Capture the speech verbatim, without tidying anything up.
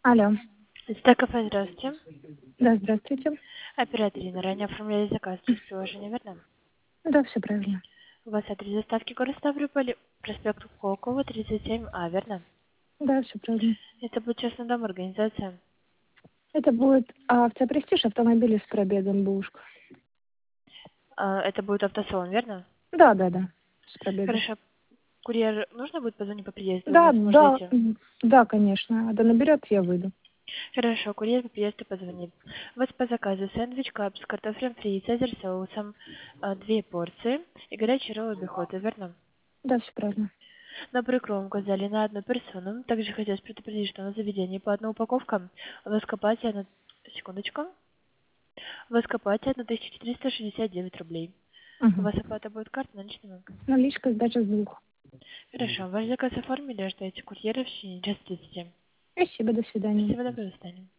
Алло. Это кафе, здравствуйте. Да, здравствуйте. Оператор Ирина, ранее оформляли заказ через приложение, верно? Да, все правильно. У вас адрес доставки город Ставрополь, проспект Колокова, тридцать семь А, верно? Да, все правильно. Это будет частный дом, организация. Это будет автопрестиж, автомобили с пробегом бушка. А, Это будет автосалон, верно? Да, да, да, с пробегом. Хорошо. Курьер нужно будет позвонить по приезду, вы Да, не да, сможете? м, да, конечно. А да наберет, я выйду. Хорошо, курьер по приезду позвонит. У вас по заказу сэндвич, кап с картофелем фри, цезарь соусом, а, две порции и горячий ролл обихода, верно? Да, все правильно. На прикром указали на одну персону. Также хотелось предупредить, что на заведении по одной упаковка воскопатия на... Секундочку. Воскопатия на тысяча четыреста шестьдесят девять рублей. У Угу. вас оплата будет карта наличными? Наличка, сдача с двух. Хорошо. Ваш заказ оформили, ждете курьера в течение час тридцати. Спасибо, до свидания. Спасибо, доброго свидания.